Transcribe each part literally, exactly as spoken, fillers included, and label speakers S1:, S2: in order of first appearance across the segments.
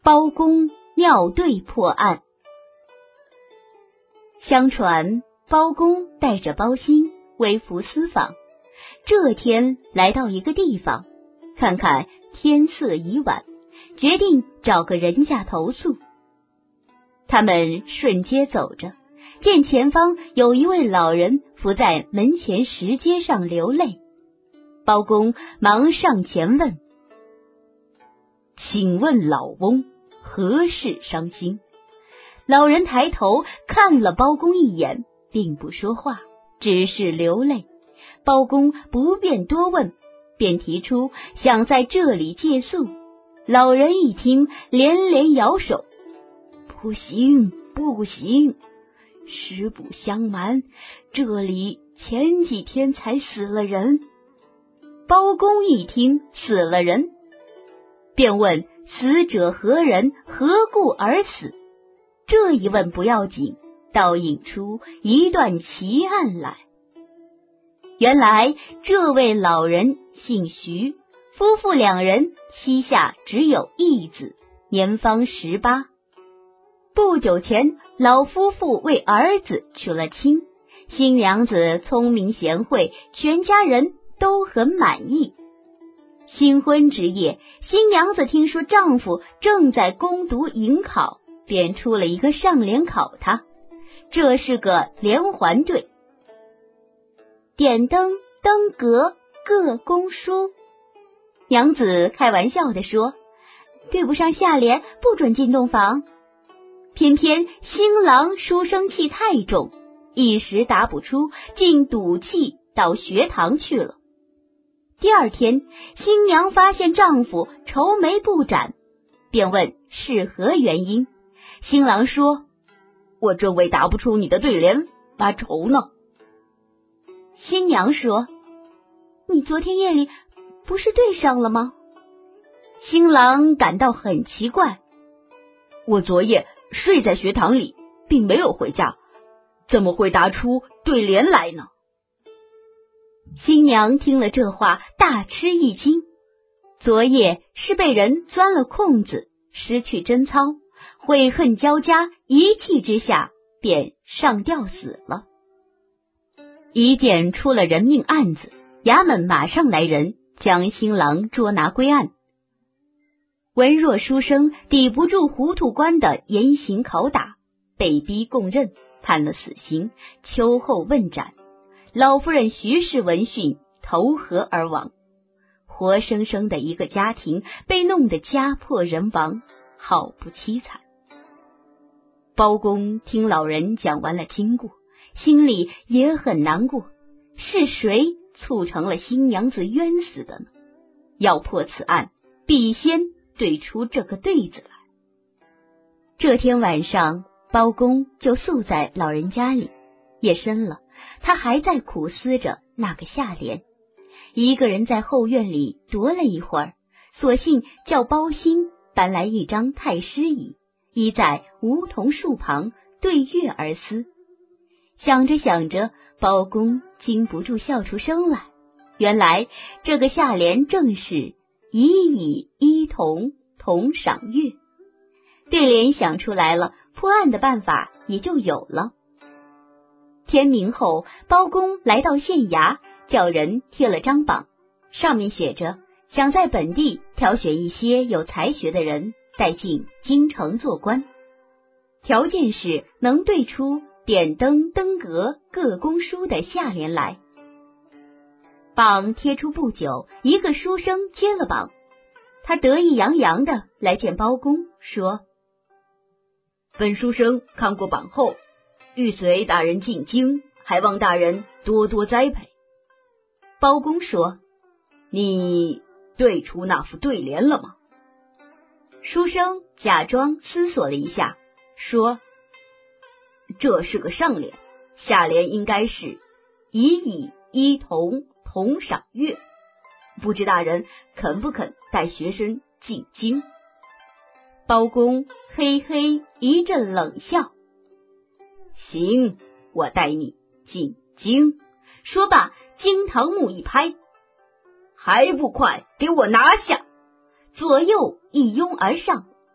S1: 包公尿兑破案。相传包公带着包兴微服私访，这天来到一个地方，看看天色已晚，决定找个人家投宿。他们顺街走着，见前方有一位老人伏在门前石阶上流泪。包公忙上前问：请问老翁何事伤心？老人抬头看了包公一眼，并不说话，只是流泪。包公不便多问，便提出想在这里借宿。老人一听，连连摇手：不行不行，实不相瞒，这里前几天才死了人。包公一听死了人，便问死者何人，何故而死？这一问不要紧，倒引出一段奇案来。原来这位老人姓徐，夫妇两人膝下只有一子，年方十八。不久前，老夫妇为儿子娶了亲，新娘子聪明贤惠，全家人都很满意。新婚之夜，新娘子听说丈夫正在攻读迎考，便出了一个上联考他。这是个连环对：点灯登阁各攻书。娘子开玩笑地说，对不上下联不准进洞房。偏偏新郎书生气太重，一时答不出，竟赌气到学堂去了。第二天，新娘发现丈夫愁眉不展，便问是何原因。新郎说：我正为答不出你的对联发愁呢。新娘说：你昨天夜里不是对上了吗？新郎感到很奇怪：我昨夜睡在学堂里，并没有回家，怎么会答出对联来呢？新娘听了这话，大吃一惊。昨夜是被人钻了空子，失去贞操，悔恨交加，一气之下便上吊死了。一件出了人命案子，衙门马上来人，将新郎捉拿归案。文弱书生抵不住糊涂官的严刑拷打，被逼供认，判了死刑，秋后问斩。老夫人徐氏闻讯，投河而亡。活生生的一个家庭被弄得家破人亡，好不凄惨。包公听老人讲完了经过，心里也很难过，是谁促成了新娘子冤死的呢？要破此案，必先对出这个对子来。这天晚上，包公就宿在老人家里。夜深了，他还在苦思着那个下联，一个人在后院里踱了一会儿，索性叫包兴搬来一张太师椅，依在梧桐树旁，对月而思。想着想着，包公禁不住笑出声来。原来这个下联正是乙乙一同同赏月。对联想出来了，破案的办法也就有了。天明后，包公来到县衙，叫人贴了张榜，上面写着想在本地挑选一些有才学的人带进京城做官，条件是能对出点灯登阁各攻书的下联来。榜贴出不久，一个书生接了榜，他得意洋洋的来见包公，说：本书生看过榜后，欲随大人进京，还望大人多多栽培。包公说：你对出那副对联了吗？书生假装思索了一下，说：这是个上联，下联应该是乙乙一同同赏月，不知大人肯不肯带学生进京？包公嘿嘿一阵冷笑：行，我带你进京。说罢，惊堂木一拍：还不快给我拿下！左右一拥而上，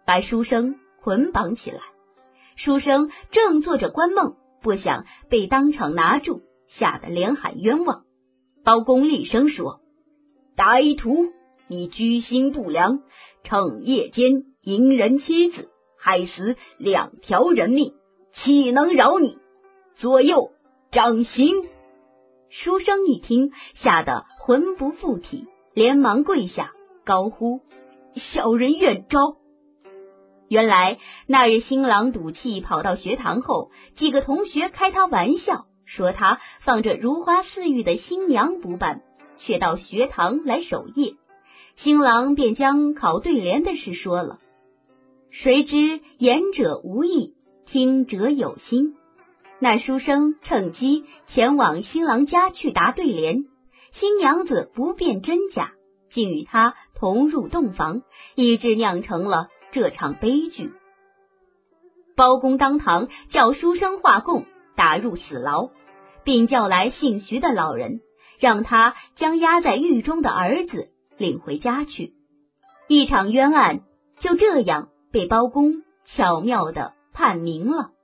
S1: 把书生捆绑起来。书生正做着观梦，不想被当场拿住，吓得连喊冤枉。包公厉声说：歹徒，你居心不良，趁夜间淫人妻子，害死两条人命，岂能饶你？左右掌刑！书生一听，吓得魂不附体，连忙跪下，高呼：小人愿招。原来那日新郎赌气跑到学堂后，几个同学开他玩笑，说他放着如花似玉的新娘不办，却到学堂来守夜。新郎便将考对联的事说了。谁知言者无意，听者有心。那书生趁机前往新郎家去答对联，新娘子不辨真假，竟与他同入洞房，以致酿成了这场悲剧。包公当堂叫书生画供，打入死牢，并叫来姓徐的老人，让他将压在狱中的儿子领回家去。一场冤案就这样被包公巧妙地判明了。